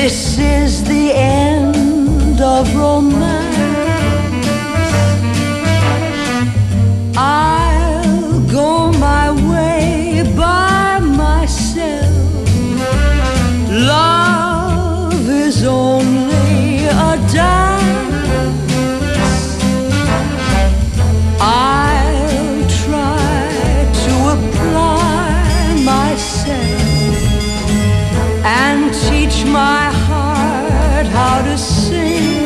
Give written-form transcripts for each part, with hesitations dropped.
This is the end of romance. I'll go my way by myself. Love is only a dance. I'll try to apply myself and teach my heart how to sing.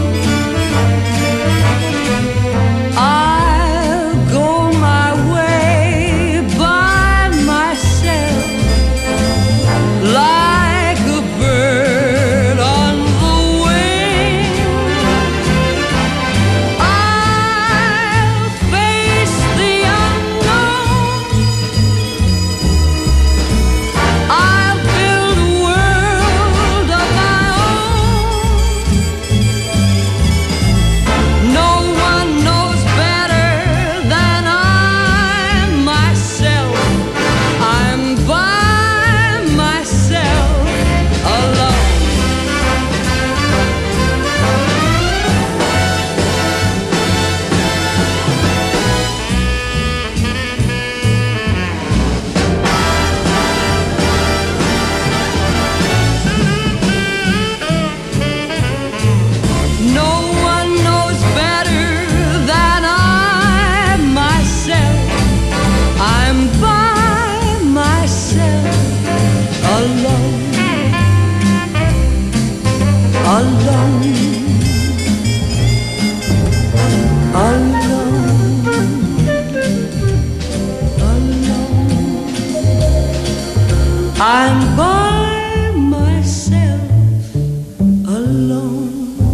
I'll go my way by myself, like a bird on the wing. I'll face the unknown. I'll build a world of my own. No one knows better than I myself. I'm by myself alone. No one knows better than I myself. I'm by myself alone. Alone. Alone. Alone. I'm by myself alone.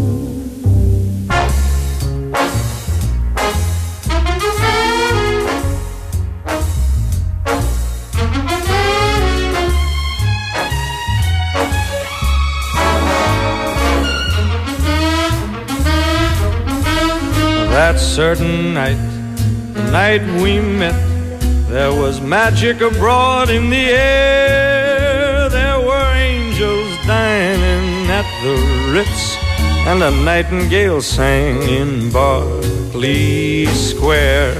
That certain night, the night we met, there was magic abroad in the air. There were angels dining at the Ritz, and a nightingale sang in Berkeley Square.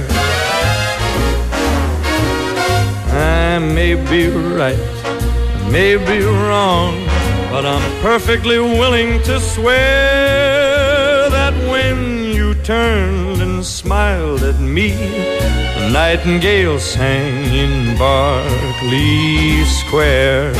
I may be right, I may be wrong, but I'm perfectly willing to swear that when you turned and smiled at me, the nightingale sang in Berkeley Square.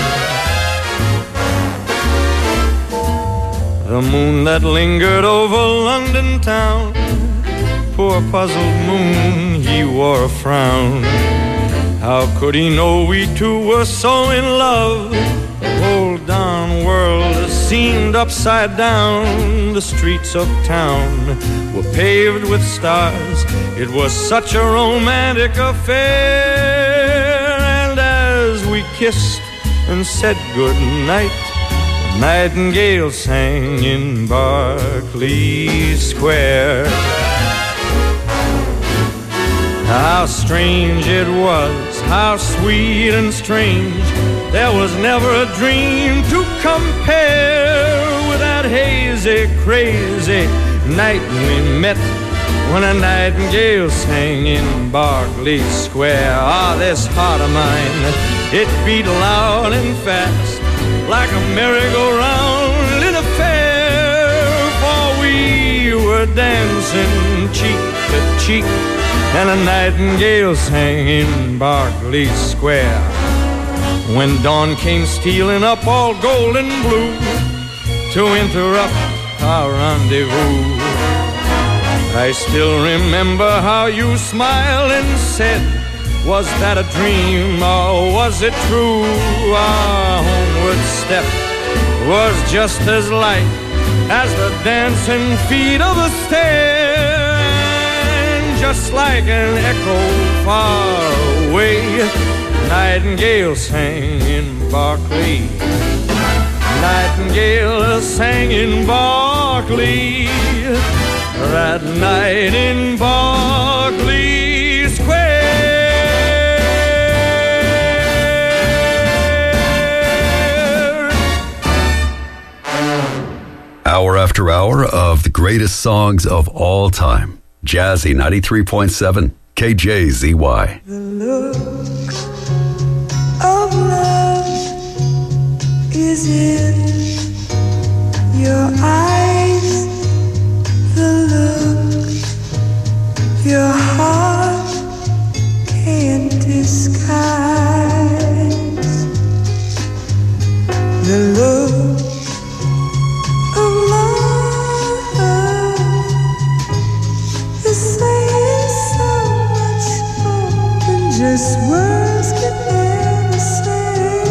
The moon that lingered over London town, poor puzzled moon, he wore a frown. How could he know we two were so in love? The whole darn world seemed upside down. The streets of town were paved with stars. It was such a romantic affair. And as we kissed and said goodnight, the nightingale sang in Berkeley Square. How strange it was, how sweet and strange. There was never a dream to compare with that hazy, crazy night we met, when a nightingale sang in Berkeley Square. Ah, this heart of mine, it beat loud and fast, like a merry-go-round in a fair. For we were dancing cheek to cheek, and a nightingale sang in Berkeley Square. When dawn came stealing up all gold and blue to interrupt our rendezvous, I still remember how you smiled and said, was that a dream or was it true? Our homeward step was just as light as the dancing feet of a stair. And just like an echo far away, nightingale sang in Berkeley. Nightingale sang in Berkeley. That night in Berkeley Square. Hour after hour of the greatest songs of all time. Jazzy 93.7 KJZY. The look of love is in your eyes. The look your heart can't disguise. The look of love is saying so much more than just words can ever say.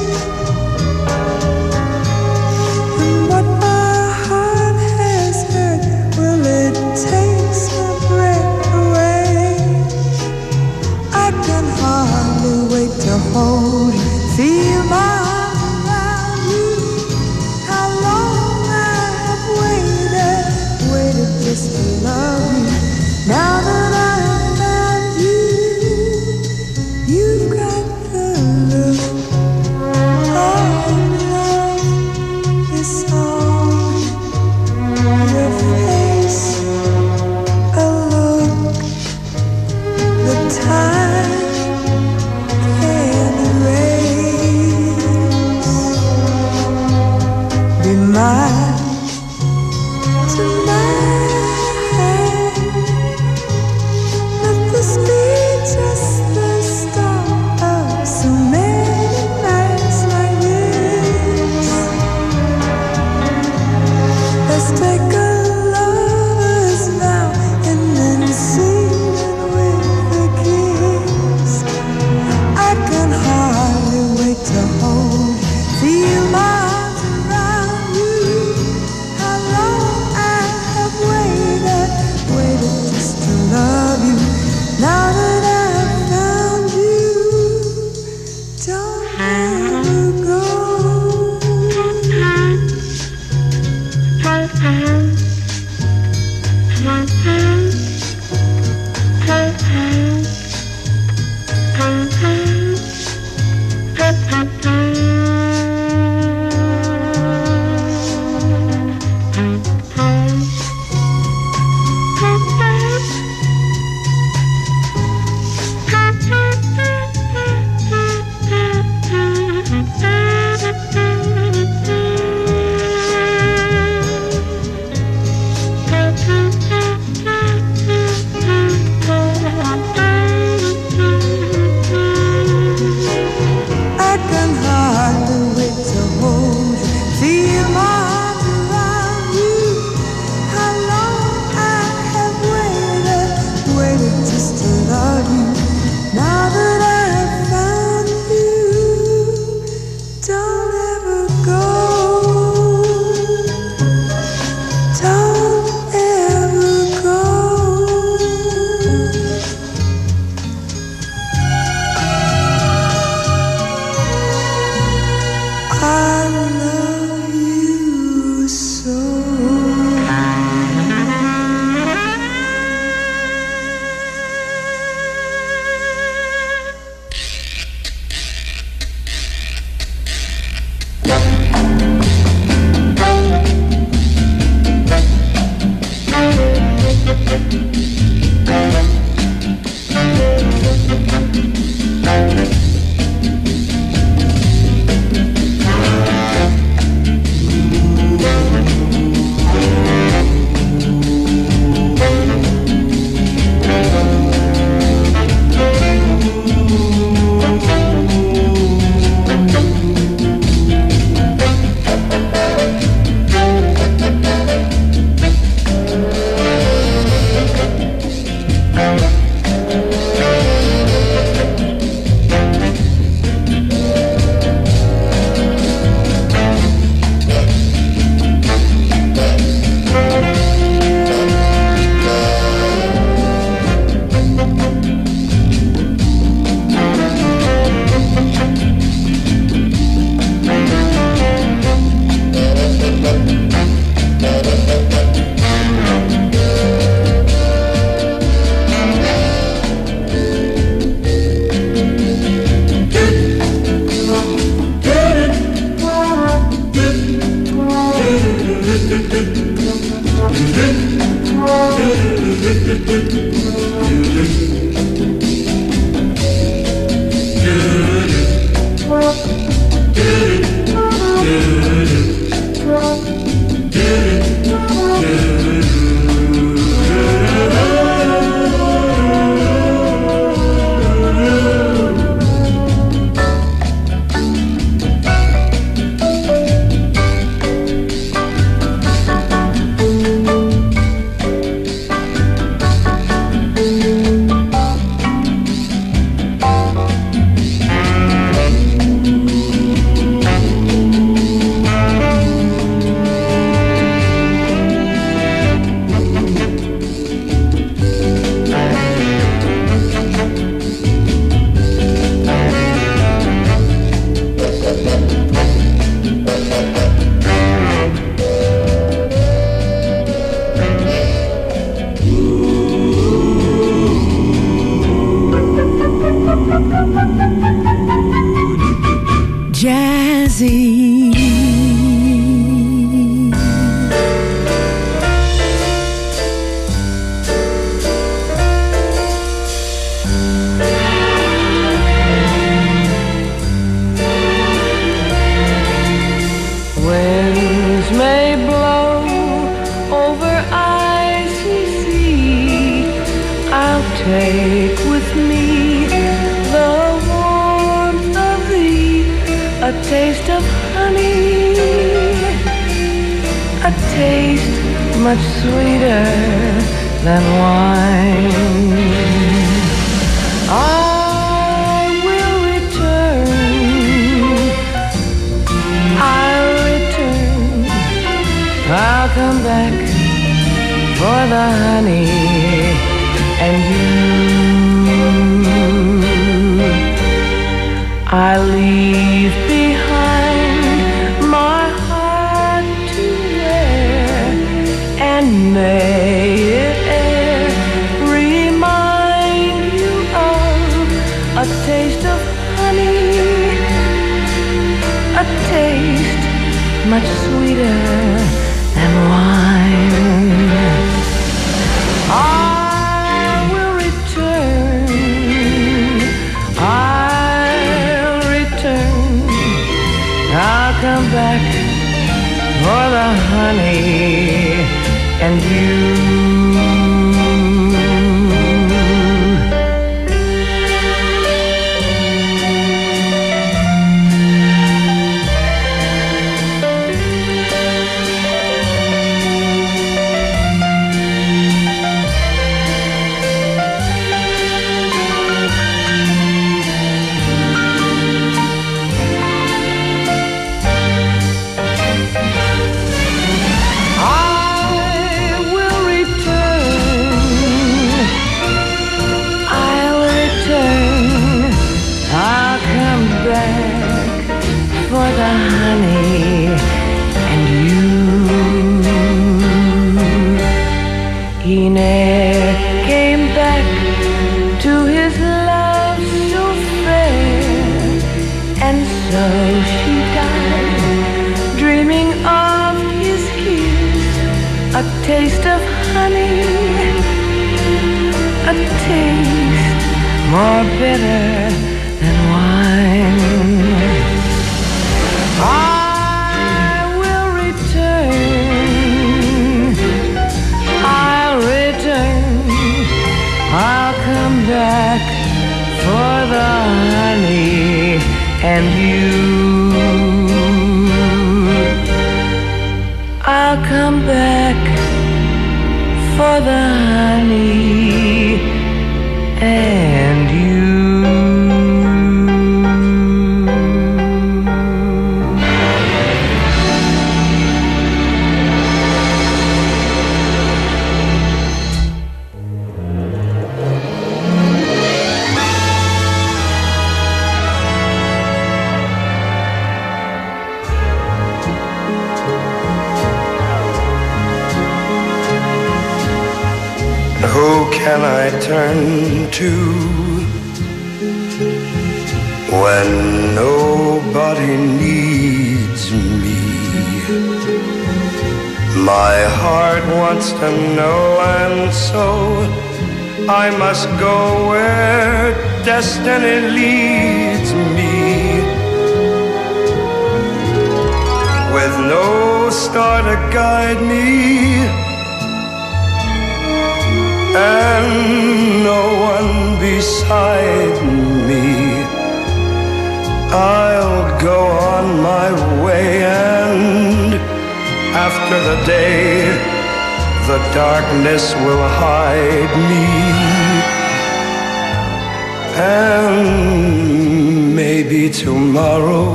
And what my heart has heard, well, it takes my breath away. I can hardly wait to hold you, feel my arms around you. How long I have waited just to love you. Now that I have found you, you've got the look of love is on your face. A look the time can't erase. Be mine tonight. Let this be just the start of so many nights like this. Let's take a lover's vow and then seal it with a kiss. I can hardly wait to hold you, feel my arms around you. Winds may blow over icy sea. I'll take with me the warmth of thee, a taste of honey, a taste much sweeter than wine. I will return, I'll return, I'll come back for the honey and you. I leave behind my heart to wear, and may it e'er remind you of a taste of honey, a taste much sweeter than wine. I will return, I'll return, I'll come back for the honey and you. For the honey and you. He ne'er came back to his love so fair, and so she died, dreaming of his kiss, a taste of honey, a taste more bitter than wine. I will return, I'll return, I'll come back for the honey and you. I'll come back for the honey and you. Who can I turn to when nobody needs me? My heart wants to know, and so I must go where destiny leads me. With no star to guide me, and no one beside me, I'll go on my way, and after the day, the darkness will hide me, and maybe tomorrow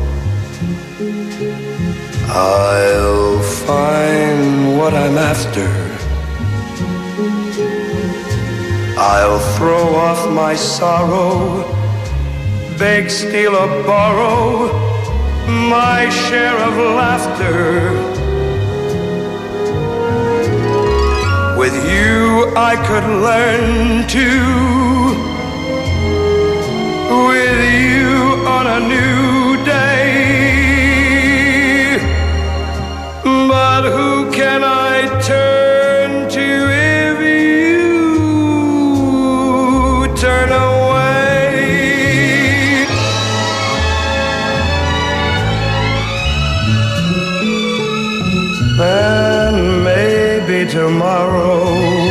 I'll find what I'm after. I'll throw off my sorrow, beg, steal, or borrow my share of laughter. With you I could learn to, with you on a new day, tomorrow.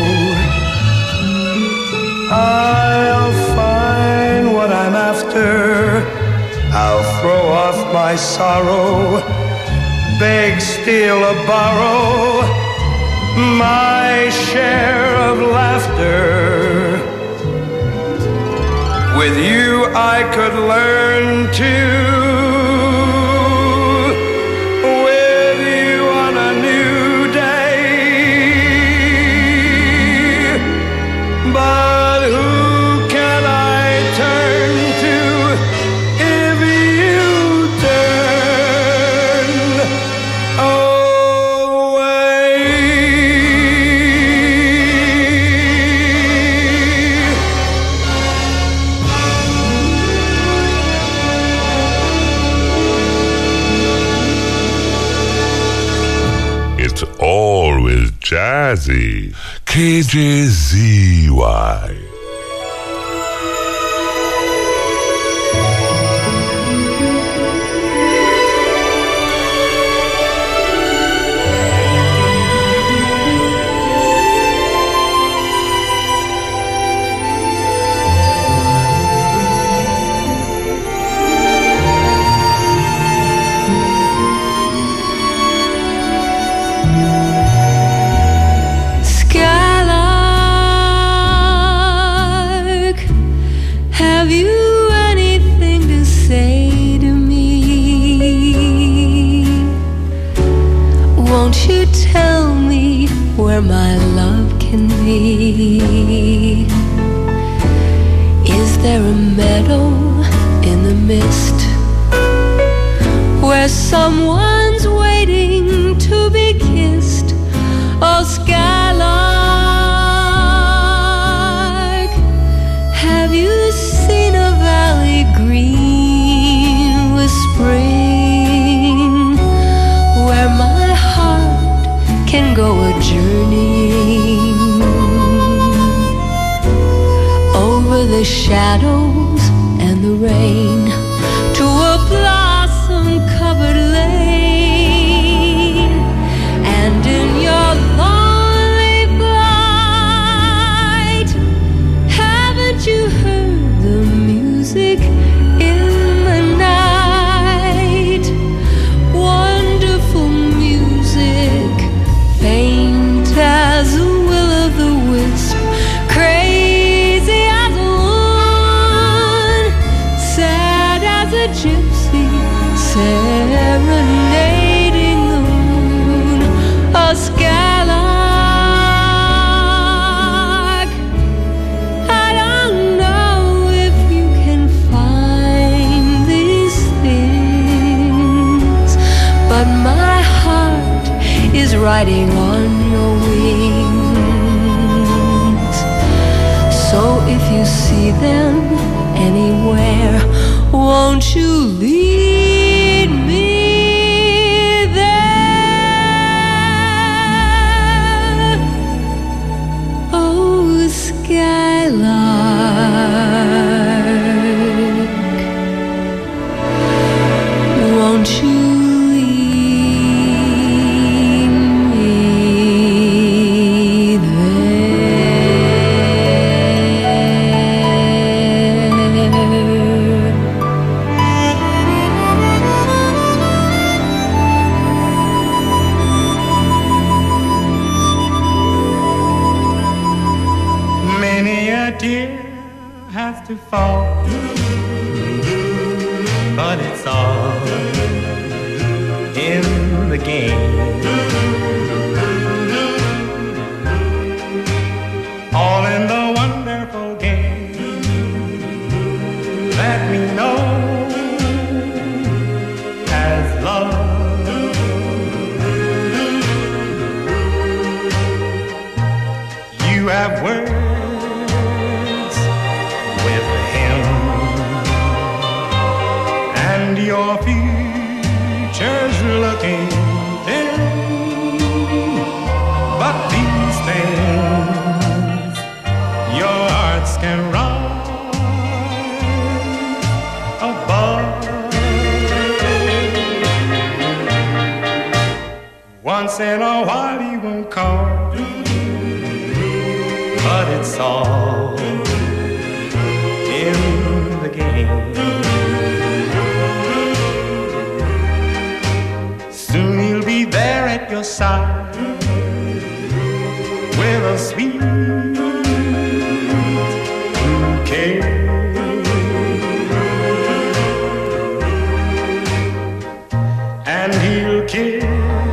I'll find what I'm after. I'll throw off my sorrow, beg, steal, or borrow my share of laughter. With you I could learn to. With you on a new day. But who can I turn to if you turn away? It's always jazzy. KJZY. Skylark, have you anything to say to me? Won't you tell me where my love can be? Is there a meadow in the mist where someone's waiting to be kissed? Oh, Skylark, have you seen a valley green with spring, where my heart can go a journeying over the shadows and the rain to a blossom-covered lane? And in your lonely flight, haven't you heard the music in the night? Wonderful music, faint as a will-o'-the-wisp, crazy as a woman, sad as a gypsy, serenading the moon. A Skylark, I don't know if you can find these things, but my heart is riding on your wings. So if you see them anywhere, won't you lead me there? Oh, Skylark, won't you lead me there? Many a tear has to fall, but it's all in the game. All in the wonderful game that we know as love. You have words with him, and your future's looking dim. But these things your hearts can rise above. Once in a while he won't call, but it's all in the game. Soon he'll be there at your side with a sweet bouquet. And he'll kiss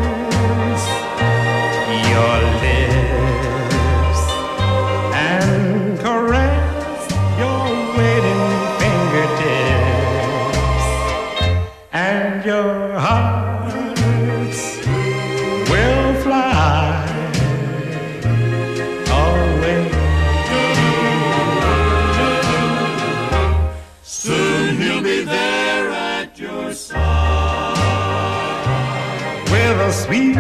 your lips and caress your waiting fingertips, and your hearts will fly away. Soon he'll be there at your side with a sweet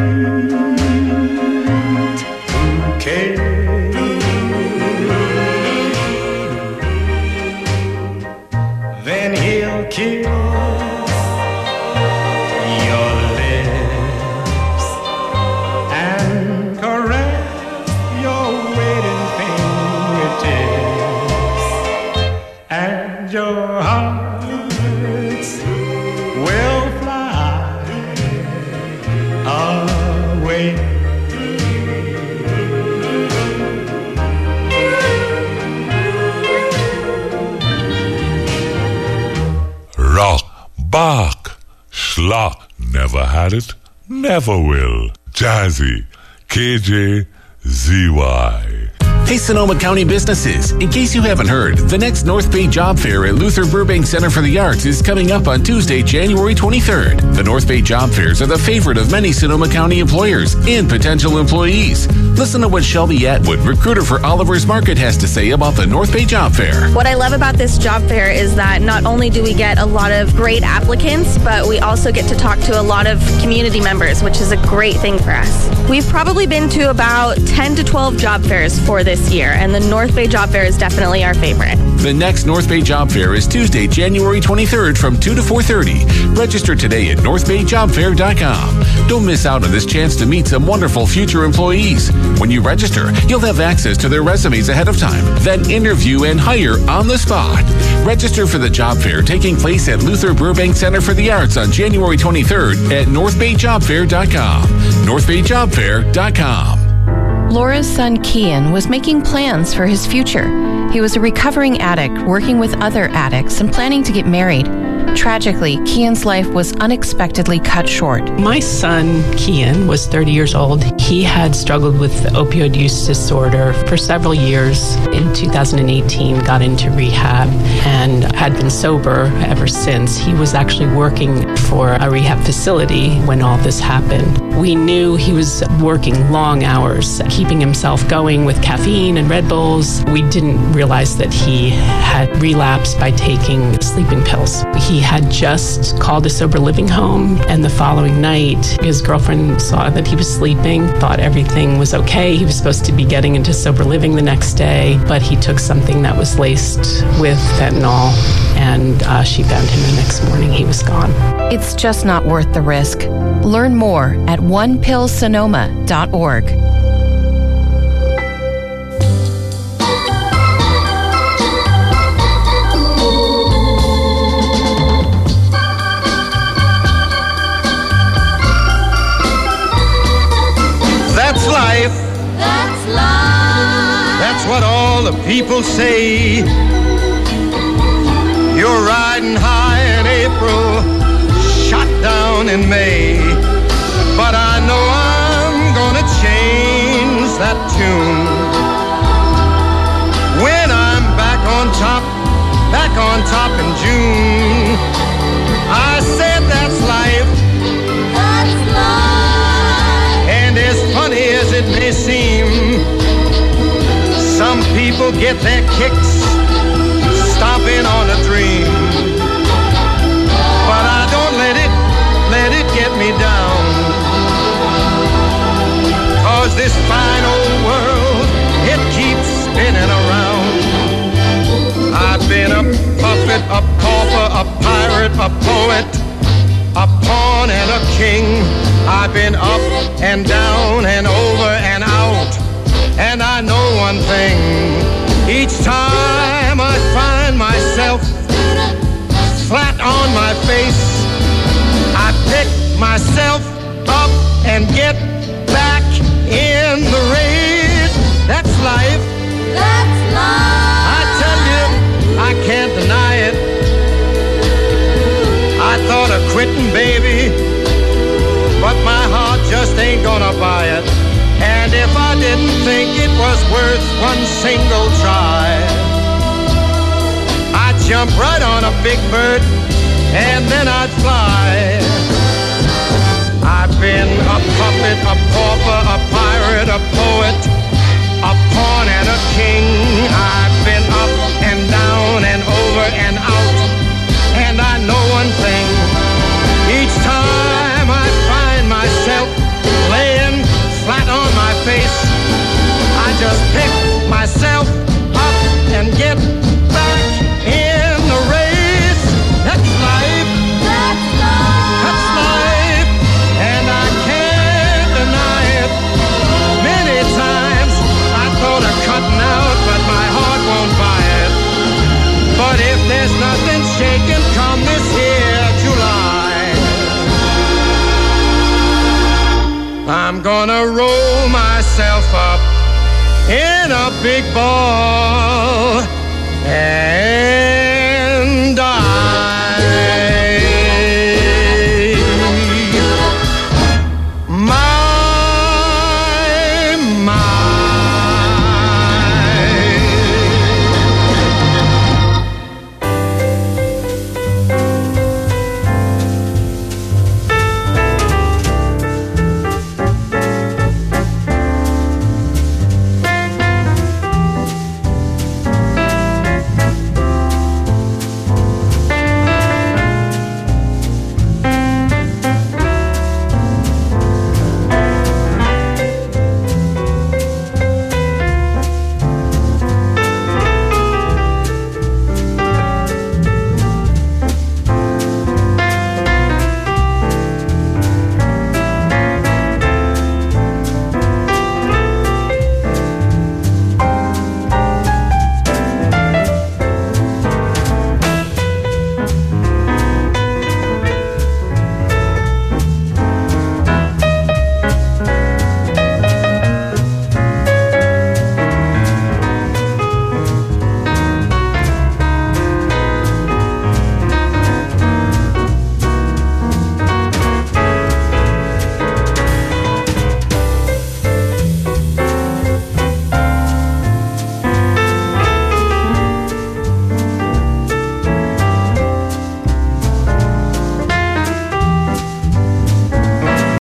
bouquet. Then he'll kiss your lips and caress your waiting fingertips, and your hearts will fly away. Rock, Bach, Schlock, never had it, never will. Jazzy, KJZY. Hey Sonoma County businesses, in case you haven't heard, the next North Bay Job Fair at Luther Burbank Center for the Arts is coming up on Tuesday, January 23rd. The North Bay Job Fairs are the favorite of many Sonoma County employers and potential employees. Listen to what Shelby Atwood, recruiter for Oliver's Market, has to say about the North Bay Job Fair. What I love about this job fair is that not only do we get a lot of great applicants, but we also get to talk to a lot of community members, which is a great thing for us. We've probably been to about 10 to 12 job fairs for this year, and the North Bay Job Fair is definitely our favorite. The next North Bay Job Fair is Tuesday, January 23rd from 2 to 4:30. Register today at northbayjobfair.com. Don't miss out on this chance to meet some wonderful future employees. When you register, you'll have access to their resumes ahead of time, then interview and hire on the spot. Register for the job fair taking place at Luther Burbank Center for the Arts on January 23rd at northbayjobfair.com. northbayjobfair.com. Laura's son Kian was making plans for his future. He was a recovering addict working with other addicts and planning to get married. Tragically, Kian's life was unexpectedly cut short. My son, Kian, was 30 years old. He had struggled with opioid use disorder for several years. In 2018, got into rehab and had been sober ever since. He was actually working for a rehab facility when all this happened. We knew he was working long hours, keeping himself going with caffeine and Red Bulls. We didn't realize that he had relapsed by taking sleeping pills. He had just called a sober living home, and the following night, his girlfriend saw that he was sleeping, thought everything was okay. He was supposed to be getting into sober living the next day, but he took something that was laced with fentanyl, and she found him the next morning. He was gone. It's just not worth the risk. Learn more at onepillsonoma.org. That's life. That's life. That's what all the people say. You're riding high in April, shot down in May. But I know I'm gonna change that tune. When I'm back on top in June. I said that's life. That's life. And as funny as it may seem, some people get their kicks stomping on a dream. But I don't let it get me down. 'Cause this fine old world, it keeps spinning around. I've been a puppet, a pauper, a pirate, a poet, a pawn and a king. I've been up and down and over and out, and I know one thing. Each time I find myself flat on my face, I pick myself up and get back in the race. That's life. That's life. I tell you, I can't deny it. I thought of quitting, baby, but my heart just ain't gonna buy it. And if I didn't think it was worth one single try, I'd jump right on a big bird and then I'd fly. I've been a puppet, a pauper, a pirate, a poet, a pawn and a king. I've been up and down and over and out, and I know one thing. Each time I find myself laying flat on my face, I just pick myself up and get back in the race. That's life. That's life. That's life. And I can't deny it. Many times I thought of cutting out, but my heart won't buy it. But if there's nothing shaking come this here July, I'm gonna roll myself up in a big ball and